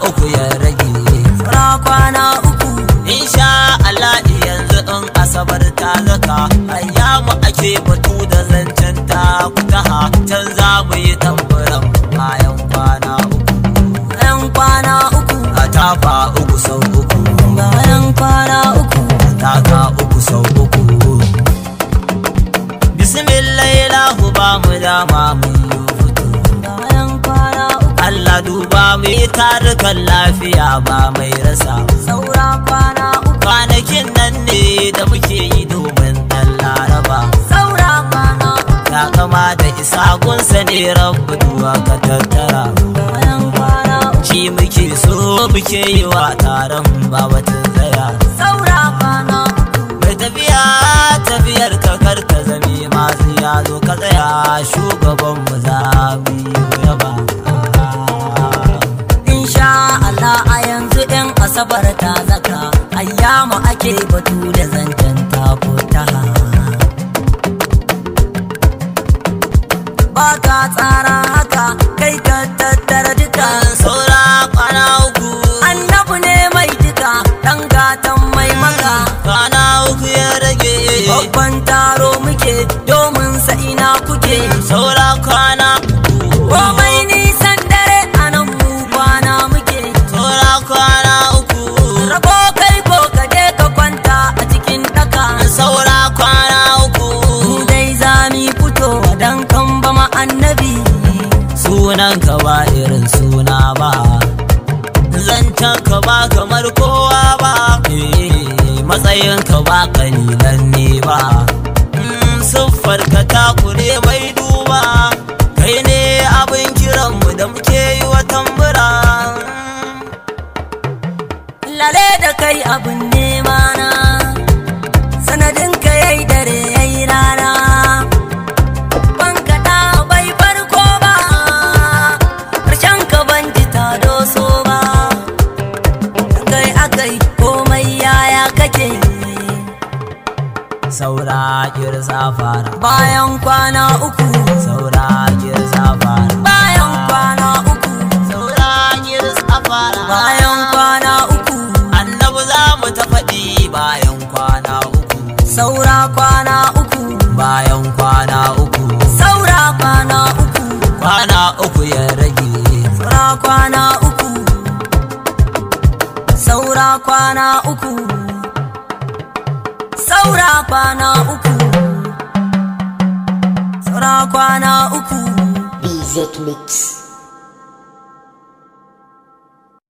uku ya rage, saura kwana uku. insha Allah yanzu in asabar ta zaka, ayyamu ake batu da zancen ta kutaha, can za mu yi tamburan bayan kwana uku. Bayan kwana uku, A tafa uku sau uku, bayan kwana uku, a taka uku sau uku. Bismillahirlahu ba mu dama mu yi fito, bayan kwana uku, Allah duba mu yi tarukan lafiya ba mai rasa. saura kwana uku, Kwanakin nan ne da muke yi domin ɗan Laraba, saura kwana uku, ya kama da isa gunsa ne rabu duwa ka tattara. bayan kwana uku, Shi muke so muke yi wa taron babatin tsaya. saura kwana uku, Mai tafiya tafiyar ka kar ka zame masu yazo ka tsaya, shugaban mu za mu yi yaba. insha Allah a yanzu ɗin asabar ta zaka, ayyamu ake batu da zancen takutaha. Ba ka tsara haka kai ka tattara duka, Saura kwana uku, annabu ne mai duka, ɗan gatan mai maka. kwana uku ya rage, Babban taro muke domin sa ina kuke, saura kwana uku, komai nisan dare a nan mu kwana muke. saura kwana uku, Rabo kai ko ka je ka kwanta a cikin ɗaka, saura kwana uku. mu dai za mu fito dan kan ba ma annabi. Sunan ka ba irin suna ba, zancen ka ba kamar kowa ba, matsayin ka ba kalilan ne ba. Siffar ka takure mai duba, kai ne abin kiranmu da muke yi wa tambura. Lale da kai abin nema na, sanadin ka yayi dare yayi rana. Banka ta bai farko ba, ƙarshen ka ban ji ta doso ba. Kai akai komai yaya kake, Saura girza fara, bayan kwana uku, saura girza fara, bayan kwana uku, saura girza fara. bayan kwana uku, Annabi za mu ta faɗi bayan kwana uku, saura kwana uku, bayan kwana uku, saura kwana uku, kwana uku ya rage, saura kwana uku, saura kwana uku, saura kwana uku, saura kwana uku. BZ Mix.